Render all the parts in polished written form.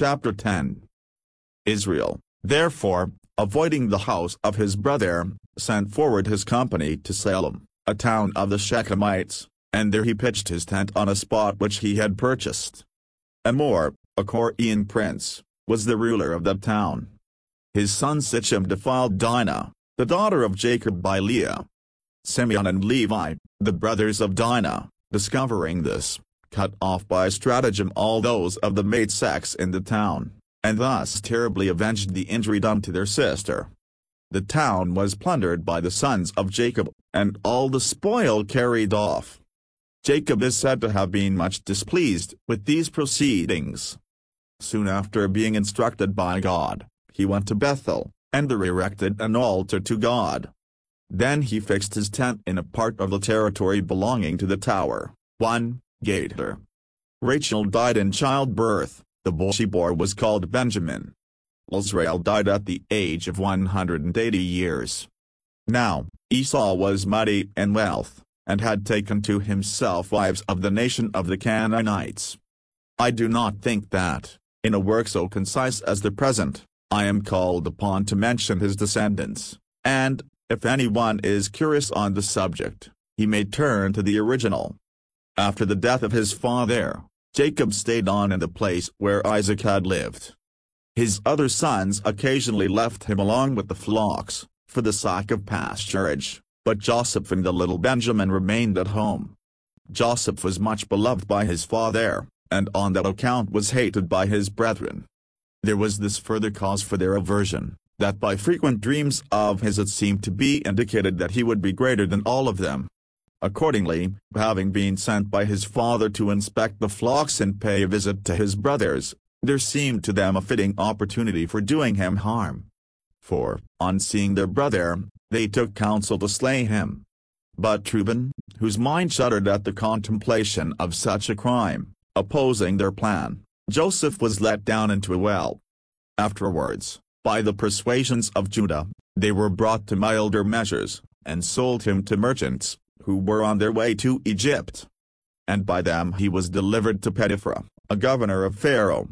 Chapter 10. Israel, therefore, avoiding the house of his brother, sent forward his company to Salem, a town of the Shechemites, and there he pitched his tent on a spot which he had purchased. Amor, a Korean prince, was the ruler of that town. His son Sichem defiled Dinah, the daughter of Jacob by Leah. Simeon and Levi, the brothers of Dinah, discovering this, cut off by stratagem all those of the mate sex in the town, and thus terribly avenged the injury done to their sister. The town was plundered by the sons of Jacob, and all the spoil carried off. Jacob is said to have been much displeased with these proceedings. Soon after being instructed by God, he went to Bethel, and there erected an altar to God. Then he fixed his tent in a part of the territory belonging to the tower. 1. Gater. Rachel died in childbirth. The boy she bore was called Benjamin. Israel died at the age of 180 years. Now, Esau was mighty in wealth, and had taken to himself wives of the nation of the Canaanites. I do not think that, in a work so concise as the present, I am called upon to mention his descendants, and, if anyone is curious on the subject, he may turn to the original. After the death of his father, Jacob stayed on in the place where Isaac had lived. His other sons occasionally left him along with the flocks, for the sake of pasturage, but Joseph and the little Benjamin remained at home. Joseph was much beloved by his father, and on that account was hated by his brethren. There was this further cause for their aversion, that by frequent dreams of his it seemed to be indicated that he would be greater than all of them. Accordingly, having been sent by his father to inspect the flocks and pay a visit to his brothers, there seemed to them a fitting opportunity for doing him harm. For, on seeing their brother, they took counsel to slay him. But Reuben, whose mind shuddered at the contemplation of such a crime, opposing their plan, Joseph was let down into a well. Afterwards, by the persuasions of Judah, they were brought to milder measures, and sold him to merchants, who were on their way to Egypt. And by them he was delivered to Potiphar, a governor of Pharaoh.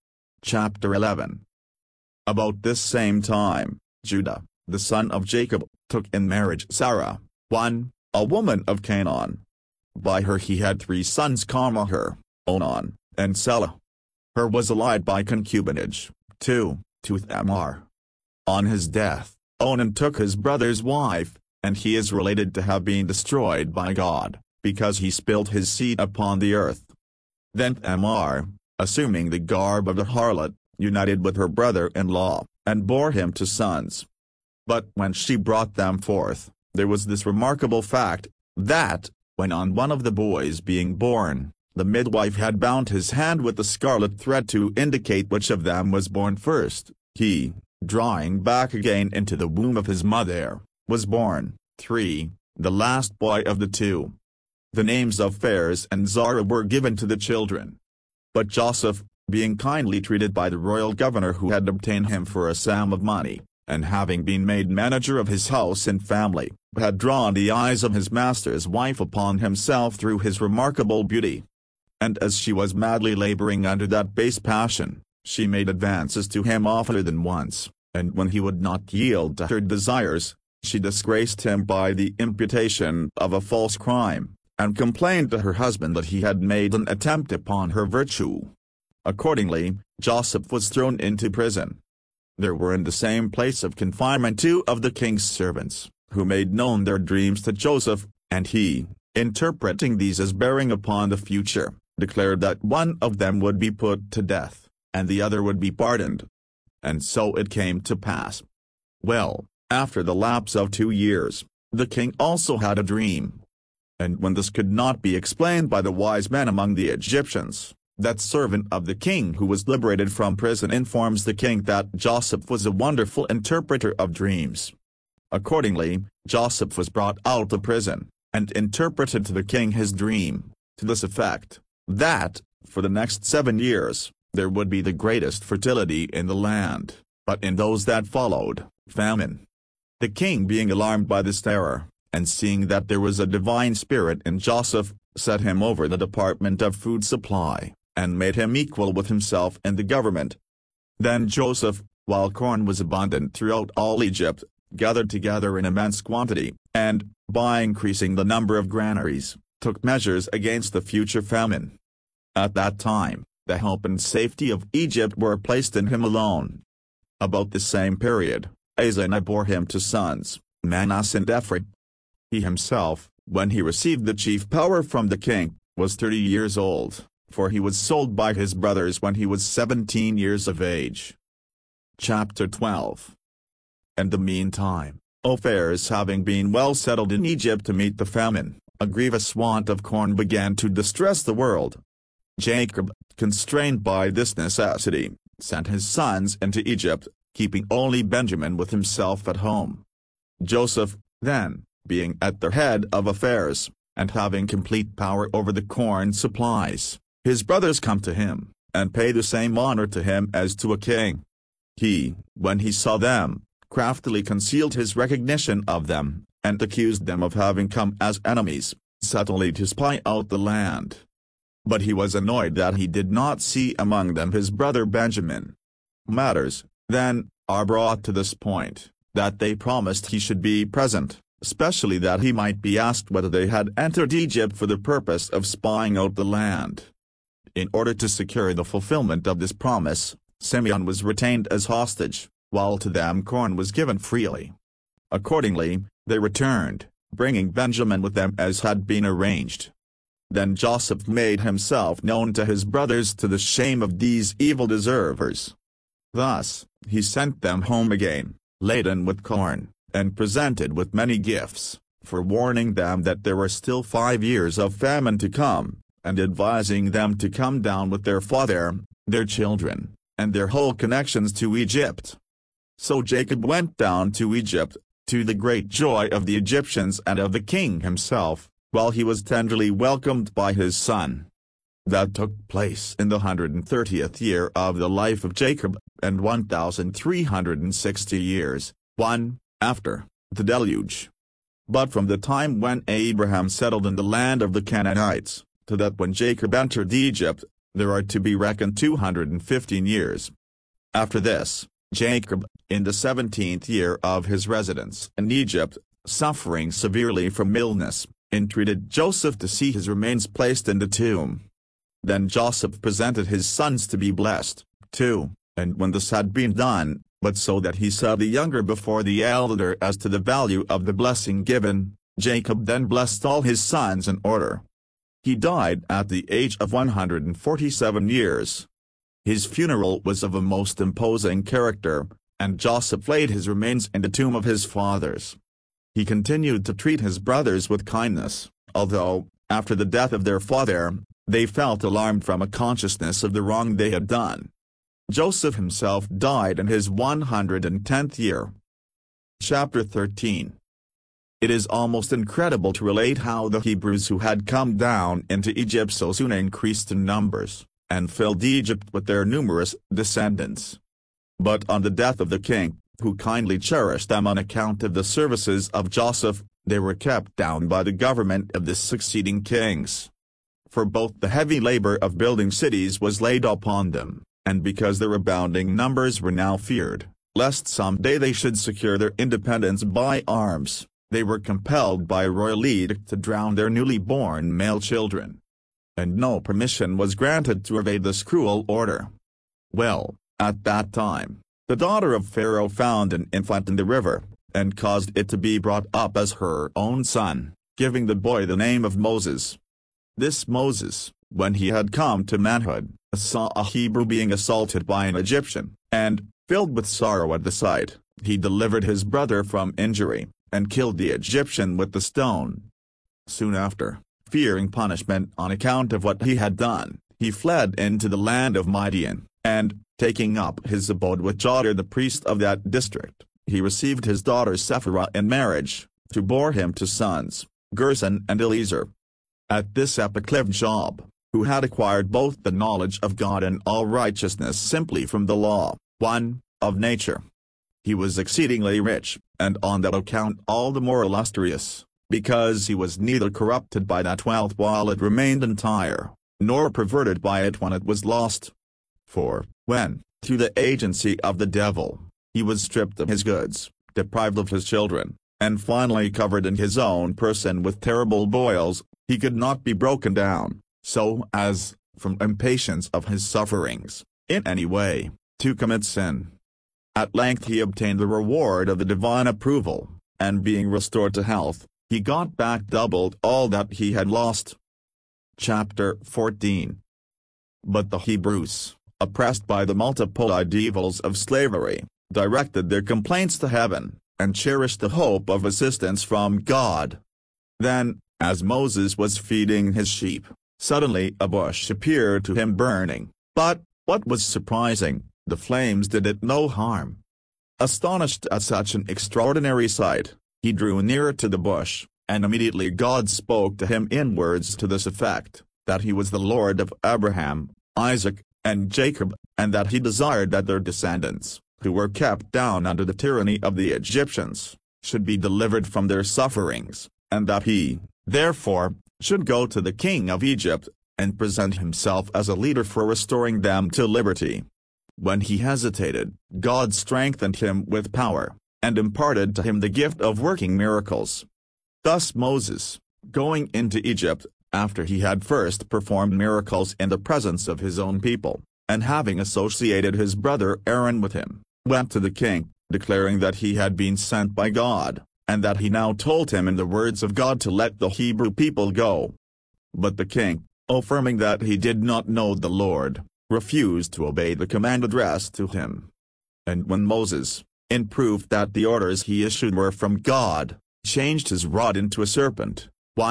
Chapter 11. About this same time, Judah, the son of Jacob, took in marriage Sarah, 1, a woman of Canaan. By her he had 3 sons, Her, Onan, and Selah. Her was allied by concubinage, 2, to Thamar. On his death, Onan took his brother's wife, and he is related to have been destroyed by God, because he spilt his seed upon the earth. Then Thamar, assuming the garb of a harlot, united with her brother-in-law, and bore him 2 sons. But when she brought them forth, there was this remarkable fact, that, when on one of the boys being born, the midwife had bound his hand with a scarlet thread to indicate which of them was born first, he, drawing back again into the womb of his mother, was born, 3, the last boy of the 2. The names of Phares and Zara were given to the children. But Joseph, being kindly treated by the royal governor who had obtained him for a sum of money, and having been made manager of his house and family, had drawn the eyes of his master's wife upon himself through his remarkable beauty. And as she was madly laboring under that base passion, she made advances to him oftener than once, and when he would not yield to her desires, she disgraced him by the imputation of a false crime, and complained to her husband that he had made an attempt upon her virtue. Accordingly, Joseph was thrown into prison. There were in the same place of confinement 2 of the king's servants, who made known their dreams to Joseph, and he, interpreting these as bearing upon the future, declared that one of them would be put to death, and the other would be pardoned. And so it came to pass. Well, after the lapse of 2 years, the king also had a dream. And when this could not be explained by the wise men among the Egyptians, that servant of the king who was liberated from prison informs the king that Joseph was a wonderful interpreter of dreams. Accordingly, Joseph was brought out of prison, and interpreted to the king his dream, to this effect, that, for the next 7 years, there would be the greatest fertility in the land, but in those that followed, famine. The king being alarmed by this terror, and seeing that there was a divine spirit in Joseph, set him over the department of food supply, and made him equal with himself in the government. Then Joseph, while corn was abundant throughout all Egypt, gathered together in immense quantity, and, by increasing the number of granaries, took measures against the future famine. At that time, the hope and safety of Egypt were placed in him alone. About the same period, Azanah bore him two sons, Manasseh and Ephraim. He himself, when he received the chief power from the king, was 30 years old, for he was sold by his brothers when he was 17 years of age. Chapter 12. In the meantime, affairs having been well settled in Egypt to meet the famine, a grievous want of corn began to distress the world. Jacob, constrained by this necessity, sent his sons into Egypt, keeping only Benjamin with himself at home. Joseph, then, being at the head of affairs, and having complete power over the corn supplies, his brothers come to him, and pay the same honor to him as to a king. He, when he saw them, craftily concealed his recognition of them, and accused them of having come as enemies, subtly to spy out the land. But he was annoyed that he did not see among them his brother Benjamin. Matters, then, are brought to this point, that they promised he should be present, especially that he might be asked whether they had entered Egypt for the purpose of spying out the land. In order to secure the fulfillment of this promise, Simeon was retained as hostage, while to them corn was given freely. Accordingly, they returned, bringing Benjamin with them as had been arranged. Then Joseph made himself known to his brothers to the shame of these evil deservers. Thus, he sent them home again, laden with corn, and presented with many gifts, forewarning them that there were still 5 years of famine to come, and advising them to come down with their father, their children, and their whole connections to Egypt. So Jacob went down to Egypt, to the great joy of the Egyptians and of the king himself, while he was tenderly welcomed by his son. That took place in the 130th year of the life of Jacob, and 1360 years, after the deluge. But from the time when Abraham settled in the land of the Canaanites, to that when Jacob entered Egypt, there are to be reckoned 215 years. After this, Jacob, in the 17th year of his residence in Egypt, suffering severely from illness, entreated Joseph to see his remains placed in the tomb. Then Joseph presented his sons to be blessed, too, and when this had been done, but so that he set the younger before the elder as to the value of the blessing given, Jacob then blessed all his sons in order. He died at the age of 147 years. His funeral was of a most imposing character, and Joseph laid his remains in the tomb of his fathers. He continued to treat his brothers with kindness, although, after the death of their father, they felt alarmed from a consciousness of the wrong they had done. Joseph himself died in his 110th year. Chapter 13. It is almost incredible to relate how the Hebrews who had come down into Egypt so soon increased in numbers, and filled Egypt with their numerous descendants. But on the death of the king, who kindly cherished them on account of the services of Joseph, they were kept down by the government of the succeeding kings. For both the heavy labor of building cities was laid upon them, and because their abounding numbers were now feared, lest some day they should secure their independence by arms, they were compelled by royal edict to drown their newly born male children. And no permission was granted to evade this cruel order. Well, at that time, the daughter of Pharaoh found an infant in the river, and caused it to be brought up as her own son, giving the boy the name of Moses. This Moses, when he had come to manhood, saw a Hebrew being assaulted by an Egyptian, and, filled with sorrow at the sight, he delivered his brother from injury, and killed the Egyptian with the stone. Soon after, fearing punishment on account of what he had done, he fled into the land of Midian, and, taking up his abode with Joshua the priest of that district, he received his daughter Sephora in marriage, who bore him two sons, Gerson and Eliezer. At this epoch lived Job, who had acquired both the knowledge of God and all righteousness simply from the law, of nature. He was exceedingly rich, and on that account all the more illustrious, because he was neither corrupted by that wealth while it remained entire, nor perverted by it when it was lost. For, when, through the agency of the devil, he was stripped of his goods, deprived of his children, and finally covered in his own person with terrible boils, he could not be broken down, so as, from impatience of his sufferings, in any way, to commit sin. At length he obtained the reward of the divine approval, and being restored to health, he got back doubled all that he had lost. Chapter 14. But the Hebrews, oppressed by the multiplied evils of slavery, directed their complaints to heaven, and cherished the hope of assistance from God. Then, as Moses was feeding his sheep, suddenly a bush appeared to him burning, but, what was surprising, the flames did it no harm. Astonished at such an extraordinary sight, he drew nearer to the bush, and immediately God spoke to him in words to this effect, that he was the Lord of Abraham, Isaac, and Jacob, and that he desired that their descendants, who were kept down under the tyranny of the Egyptians, should be delivered from their sufferings, and that he, therefore, should go to the king of Egypt, and present himself as a leader for restoring them to liberty. When he hesitated, God strengthened him with power, and imparted to him the gift of working miracles. Thus Moses, going into Egypt, after he had first performed miracles in the presence of his own people, and having associated his brother Aaron with him, went to the king, declaring that he had been sent by God, and that he now told him in the words of God to let the Hebrew people go. But the king, affirming that he did not know the Lord, refused to obey the command addressed to him. And when Moses, in proof that the orders he issued were from God, changed his rod into a serpent,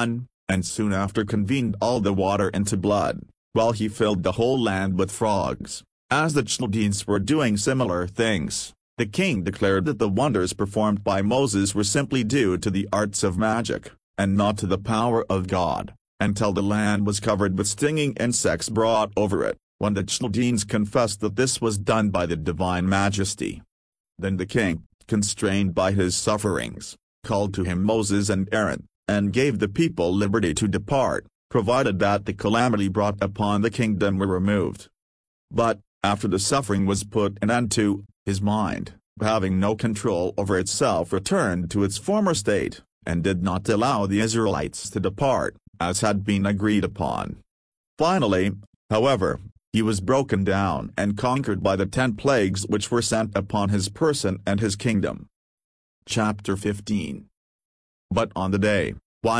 and soon after convened all the water into blood, while he filled the whole land with frogs, as the Chaldeans were doing similar things, the king declared that the wonders performed by Moses were simply due to the arts of magic, and not to the power of God, until the land was covered with stinging insects brought over it, when the Chaldeans confessed that this was done by the divine majesty. Then the king, constrained by his sufferings, called to him Moses and Aaron, and gave the people liberty to depart, provided that the calamity brought upon the kingdom were removed. But, after the suffering was put an end to, his mind, having no control over itself, returned to its former state, and did not allow the Israelites to depart, as had been agreed upon. Finally, however, he was broken down and conquered by the 10 plagues which were sent upon his person and his kingdom. Chapter 15. But on the day,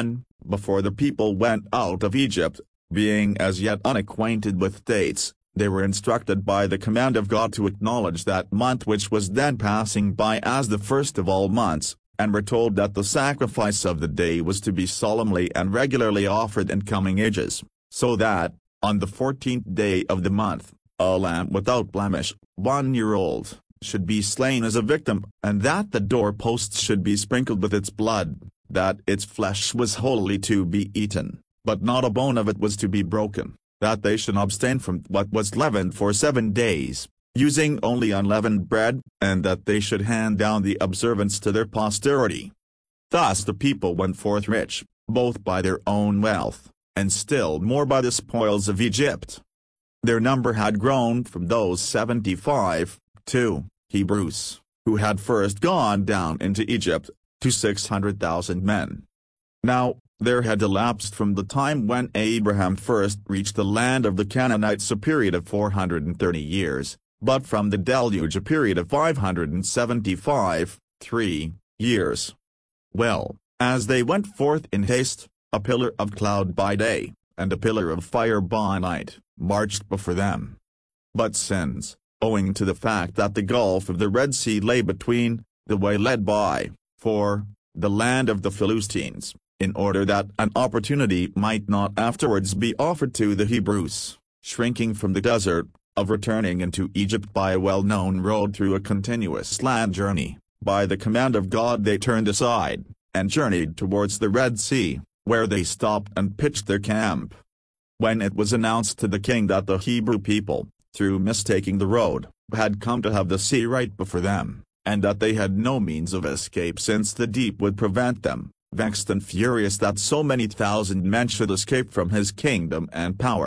before the people went out of Egypt, being as yet unacquainted with dates, they were instructed by the command of God to acknowledge that month which was then passing by as the first of all months, and were told that the sacrifice of the day was to be solemnly and regularly offered in coming ages, so that, on the 14th day of the month, a lamb without blemish, 1 year old, should be slain as a victim, and that the doorposts should be sprinkled with its blood, that its flesh was wholly to be eaten, but not a bone of it was to be broken, that they should abstain from what was leavened for 7 days, using only unleavened bread, and that they should hand down the observance to their posterity. Thus the people went forth rich, both by their own wealth, and still more by the spoils of Egypt. Their number had grown from those 75, Hebrews, who had first gone down into Egypt, to 600,000 men. Now, there had elapsed from the time when Abraham first reached the land of the Canaanites a period of 430 years, but from the deluge a period of 575, years. Well, as they went forth in haste, a pillar of cloud by day, and a pillar of fire by night, marched before them. But since, owing to the fact that the gulf of the Red Sea lay between, the way led by, the land of the Philistines, in order that an opportunity might not afterwards be offered to the Hebrews, shrinking from the desert, of returning into Egypt by a well-known road through a continuous land journey, by the command of God they turned aside, and journeyed towards the Red Sea, where they stopped and pitched their camp. When it was announced to the king that the Hebrew people, through mistaking the road, had come to have the sea right before them, and that they had no means of escape since the deep would prevent them, vexed and furious that so many thousand men should escape from his kingdom and power,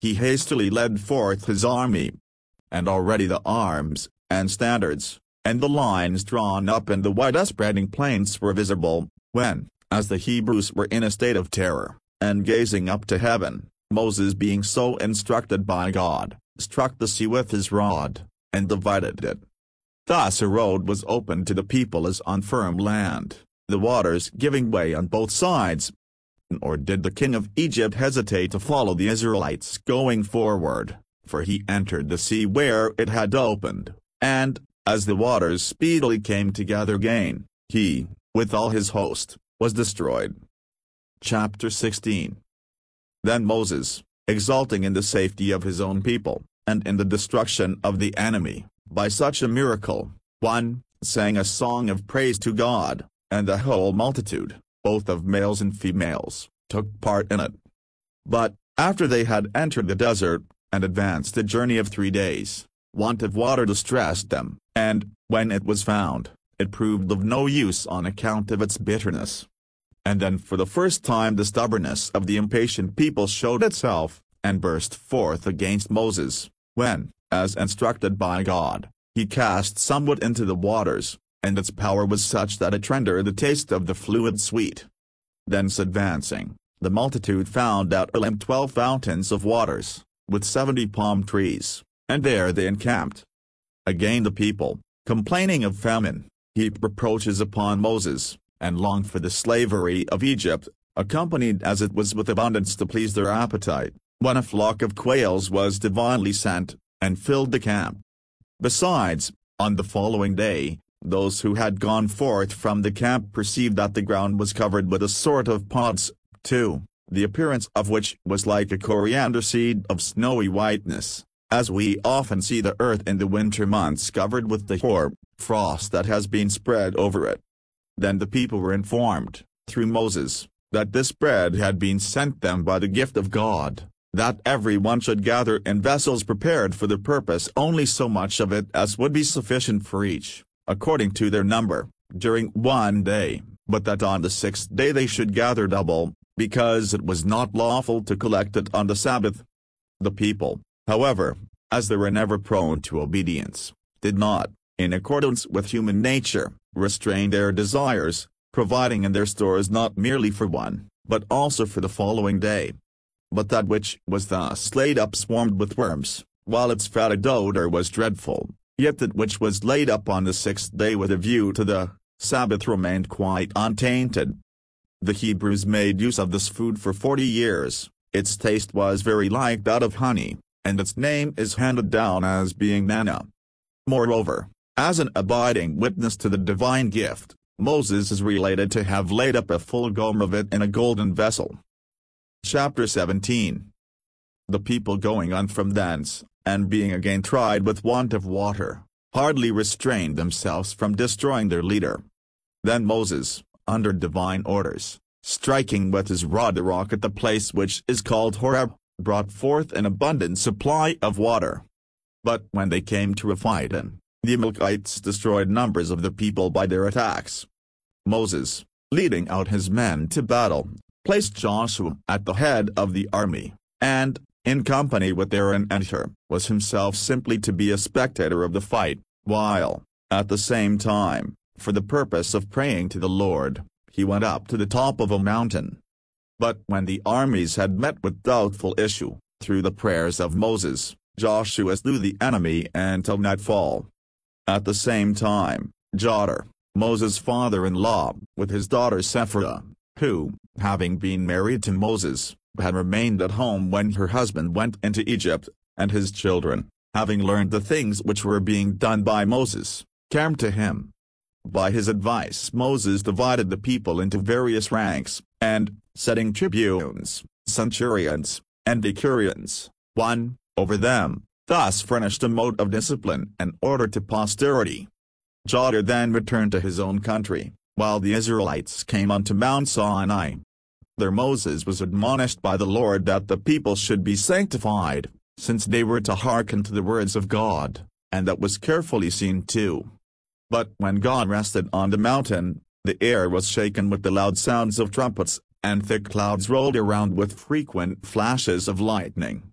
he hastily led forth his army. And already the arms, and standards, and the lines drawn up in the wide-spreading plains were visible, when, as the Hebrews were in a state of terror, and gazing up to heaven, Moses, being so instructed by God, struck the sea with his rod, and divided it. Thus a road was opened to the people as on firm land, the waters giving way on both sides. Nor did the king of Egypt hesitate to follow the Israelites going forward, for he entered the sea where it had opened, and, as the waters speedily came together again, he, with all his host, was destroyed. Chapter 16. Then Moses, exulting in the safety of his own people, and in the destruction of the enemy, by such a miracle, 1, sang a song of praise to God, and the whole multitude, both of males and females, took part in it. But, after they had entered the desert, and advanced a journey of 3 days, want of water distressed them, and, when it was found, it proved of no use on account of its bitterness. And then for the first time the stubbornness of the impatient people showed itself, and burst forth against Moses, when, as instructed by God, he cast somewhat into the waters, and its power was such that it rendered the taste of the fluid sweet. Thence advancing, the multitude found at Elim 12 fountains of waters, with 70 palm trees, and there they encamped. Again the people, complaining of famine, heaped reproaches upon Moses, and longed for the slavery of Egypt, accompanied as it was with abundance to please their appetite, when a flock of quails was divinely sent, and filled the camp. Besides, on the following day, those who had gone forth from the camp perceived that the ground was covered with a sort of pods, too, the appearance of which was like a coriander seed of snowy whiteness, as we often see the earth in the winter months covered with the hoar frost that has been spread over it. Then the people were informed, through Moses, that this bread had been sent them by the gift of God, that every one should gather in vessels prepared for the purpose only so much of it as would be sufficient for each, according to their number, during 1 day, but that on the 6th day they should gather double, because it was not lawful to collect it on the Sabbath. The people, however, as they were never prone to obedience, did not, in accordance with human nature, restrain their desires, providing in their stores not merely for 1, but also for the following day. But that which was thus laid up swarmed with worms, while its fetid odor was dreadful, yet that which was laid up on the 6th day with a view to the Sabbath remained quite untainted. The Hebrews made use of this food for 40 years, its taste was very like that of honey, and its name is handed down as being manna. Moreover, as an abiding witness to the divine gift, Moses is related to have laid up a full gomer of it in a golden vessel. Chapter 17. The people going on from thence, and being again tried with want of water, hardly restrained themselves from destroying their leader. Then Moses, under divine orders, striking with his rod the rock at the place which is called Horeb, brought forth an abundant supply of water. But when they came to Rephidim, the Amalekites destroyed numbers of the people by their attacks. Moses, leading out his men to battle, placed Joshua at the head of the army, and, in company with Aaron and Hur, was himself simply to be a spectator of the fight, while, at the same time, for the purpose of praying to the Lord, he went up to the top of a mountain. But when the armies had met with doubtful issue, through the prayers of Moses, Joshua slew the enemy until nightfall. At the same time, Joshua, Moses' father-in-law, with his daughter Sephora, who, having been married to Moses, had remained at home when her husband went into Egypt, and his children, having learned the things which were being done by Moses, came to him. By his advice Moses divided the people into various ranks, and, setting tribunes, centurions, and decurions, 1, over them, thus furnished a mode of discipline and order to posterity. Joshua then returned to his own country, while the Israelites came unto Mount Sinai. There Moses was admonished by the Lord that the people should be sanctified, since they were to hearken to the words of God, and that was carefully seen too. But when God rested on the mountain, the air was shaken with the loud sounds of trumpets, and thick clouds rolled around with frequent flashes of lightning.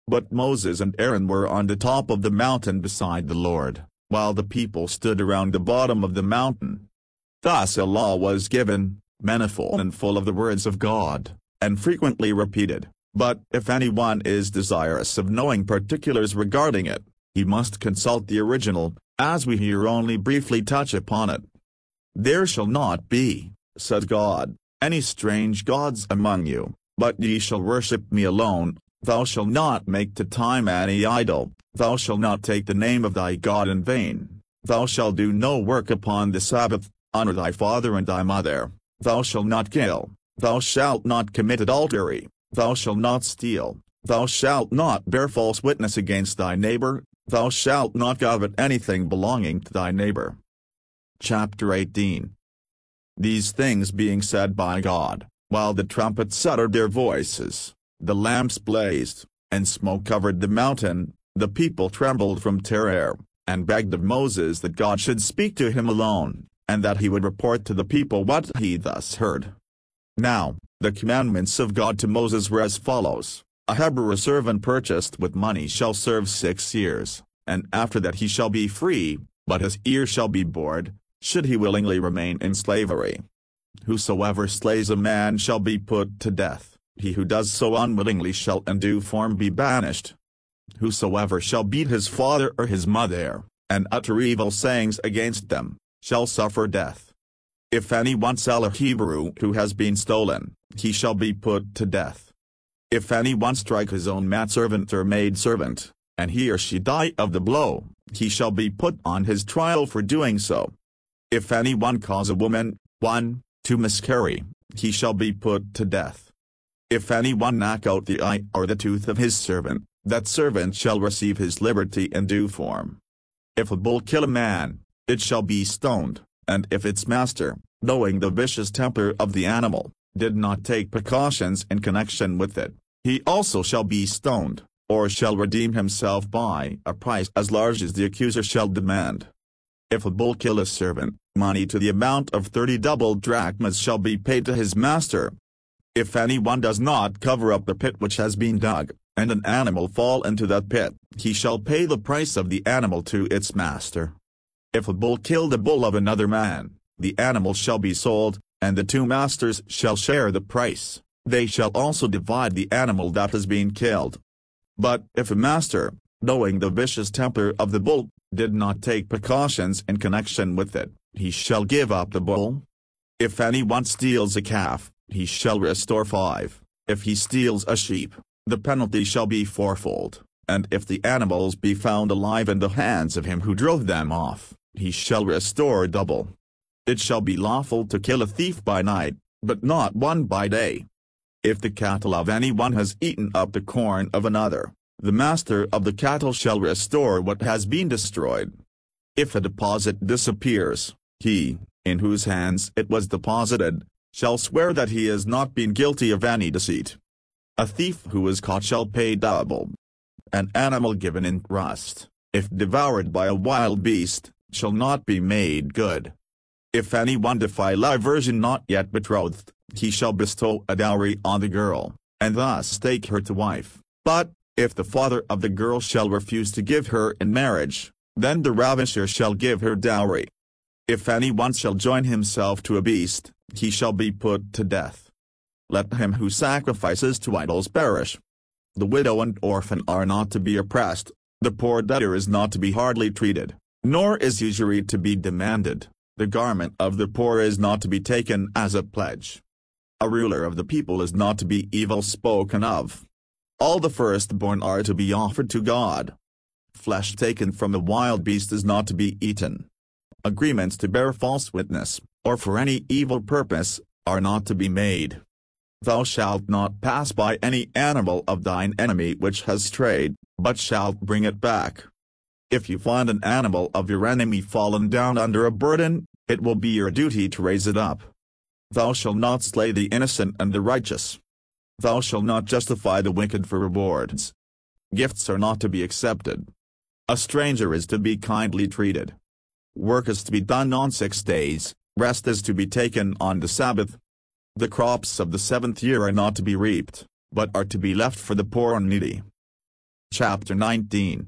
But Moses and Aaron were on the top of the mountain beside the Lord, while the people stood around the bottom of the mountain. Thus a law was given, manifold and full of the words of God, and frequently repeated. But if anyone is desirous of knowing particulars regarding it, he must consult the original, as we here only briefly touch upon it. There shall not be, said God, any strange gods among you, but ye shall worship me alone. Thou shalt not make to time any idol, thou shalt not take the name of thy God in vain, thou shalt do no work upon the Sabbath, honor thy father and thy mother, thou shalt not kill, thou shalt not commit adultery, thou shalt not steal, thou shalt not bear false witness against thy neighbor, thou shalt not covet anything belonging to thy neighbor. Chapter 18. These things being said by God, while the trumpets uttered their voices, the lamps blazed, and smoke covered the mountain, the people trembled from terror, and begged of Moses that God should speak to him alone, and that he would report to the people what he thus heard. Now, the commandments of God to Moses were as follows: A Hebrew servant purchased with money shall serve 6 years, and after that he shall be free, but his ear shall be bored, should he willingly remain in slavery. Whosoever slays a man shall be put to death. He who does so unwillingly shall in due form be banished. Whosoever shall beat his father or his mother, and utter evil sayings against them, shall suffer death. If anyone sell a Hebrew who has been stolen, he shall be put to death. If anyone strike his own manservant or maidservant, and he or she die of the blow, he shall be put on his trial for doing so. If anyone cause a woman, to miscarry, he shall be put to death. If anyone knock out the eye or the tooth of his servant, that servant shall receive his liberty in due form. If a bull kill a man, it shall be stoned, and if its master, knowing the vicious temper of the animal, did not take precautions in connection with it, he also shall be stoned, or shall redeem himself by a price as large as the accuser shall demand. If a bull kill a servant, money to the amount of 30 double drachmas shall be paid to his master. If anyone does not cover up the pit which has been dug, and an animal fall into that pit, he shall pay the price of the animal to its master. If a bull kill the bull of another man, the animal shall be sold, and the 2 masters shall share the price. They shall also divide the animal that has been killed. But if a master, knowing the vicious temper of the bull, did not take precautions in connection with it, he shall give up the bull. If anyone steals a calf, he shall restore 5. If he steals a sheep, the penalty shall be 4-fold, and if the animals be found alive in the hands of him who drove them off, he shall restore double. It shall be lawful to kill a thief by night, but not one by day. If the cattle of anyone has eaten up the corn of another, the master of the cattle shall restore what has been destroyed. If a deposit disappears, he, in whose hands it was deposited, shall swear that he has not been guilty of any deceit. A thief who is caught shall pay double. An animal given in trust, if devoured by a wild beast, shall not be made good. If anyone defile a virgin not yet betrothed, he shall bestow a dowry on the girl, and thus take her to wife. But, if the father of the girl shall refuse to give her in marriage, then the ravisher shall give her dowry. If anyone shall join himself to a beast, he shall be put to death. Let him who sacrifices to idols perish. The widow and orphan are not to be oppressed, the poor debtor is not to be hardly treated, nor is usury to be demanded, the garment of the poor is not to be taken as a pledge. A ruler of the people is not to be evil spoken of. All the firstborn are to be offered to God. Flesh taken from a wild beast is not to be eaten. Agreements to bear false witness, or for any evil purpose, are not to be made. Thou shalt not pass by any animal of thine enemy which has strayed, but shalt bring it back. If you find an animal of your enemy fallen down under a burden, it will be your duty to raise it up. Thou shalt not slay the innocent and the righteous. Thou shalt not justify the wicked for rewards. Gifts are not to be accepted. A stranger is to be kindly treated. Work is to be done on 6 days, rest is to be taken on the Sabbath. The crops of the 7th year are not to be reaped, but are to be left for the poor and needy. Chapter 19.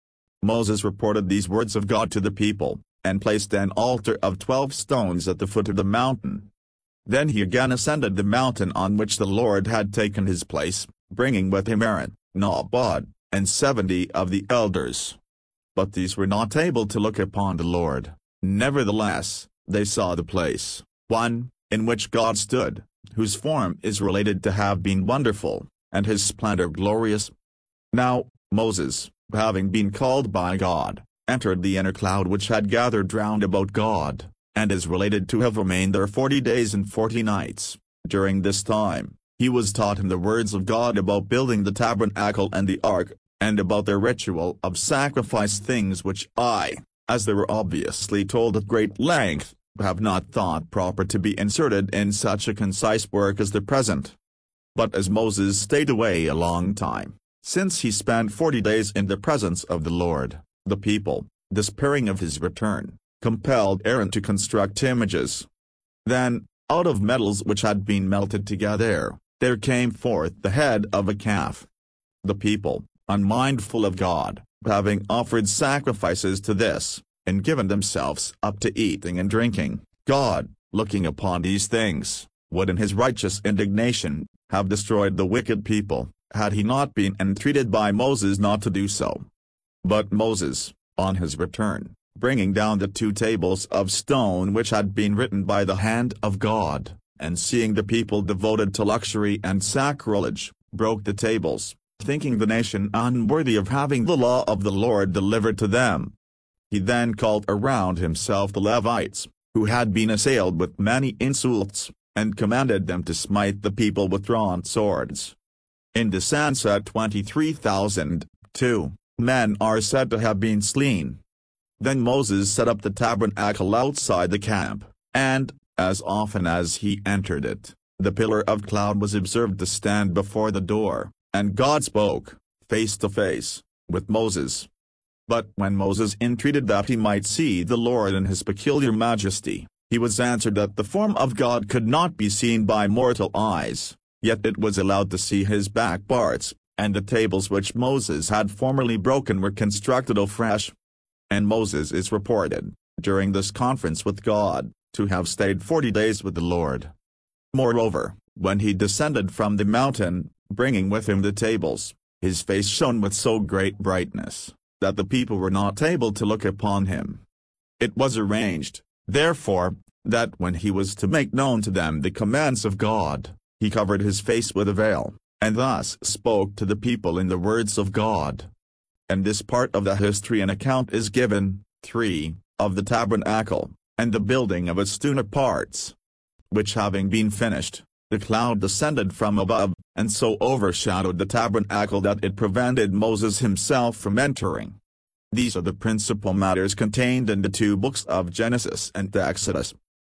Moses reported these words of God to the people, and placed an altar of 12 stones at the foot of the mountain. Then he again ascended the mountain on which the Lord had taken his place, bringing with him Aaron, Nadab, and 70 of the elders. But these were not able to look upon the Lord. Nevertheless, they saw the place, one, in which God stood, whose form is related to have been wonderful, and his splendor glorious. Now, Moses, having been called by God, entered the inner cloud which had gathered round about God, and is related to have remained there 40 days and 40 nights. During this time, he was taught in the words of God about building the tabernacle and the ark, and about their ritual of sacrifice, things which I, as they were obviously told at great length, have not thought proper to be inserted in such a concise work as the present. But as Moses stayed away a long time, since he spent 40 days in the presence of the Lord, the people, despairing of his return, compelled Aaron to construct images. Then, out of metals which had been melted together, there came forth the head of a calf. The people, unmindful of God, having offered sacrifices to this, and given themselves up to eating and drinking, God, looking upon these things, would in his righteous indignation, have destroyed the wicked people, had he not been entreated by Moses not to do so. But Moses, on his return, bringing down the 2 tables of stone which had been written by the hand of God, and seeing the people devoted to luxury and sacrilege, broke the tables, thinking the nation unworthy of having the law of the Lord delivered to them. He then called around himself the Levites, who had been assailed with many insults, and commanded them to smite the people with drawn swords. In the Sansa 23,000, 2 men are said to have been slain. Then Moses set up the tabernacle outside the camp, and, as often as he entered it, the pillar of cloud was observed to stand before the door, and God spoke, face to face, with Moses. But when Moses entreated that he might see the Lord in his peculiar majesty, he was answered that the form of God could not be seen by mortal eyes, yet it was allowed to see his back parts, and the tables which Moses had formerly broken were constructed afresh. And Moses is reported, during this conference with God, to have stayed 40 days with the Lord. Moreover, when he descended from the mountain, bringing with him the tables, his face shone with so great brightness, that the people were not able to look upon him. It was arranged, therefore, that when he was to make known to them the commands of God, he covered his face with a veil, and thus spoke to the people in the words of God. And this part of the history and account is given, 3, of the tabernacle, and the building of its 2 parts. Which having been finished, the cloud descended from above, and so overshadowed the tabernacle that it prevented Moses himself from entering. These are the principal matters contained in the 2 books of Genesis and Exodus,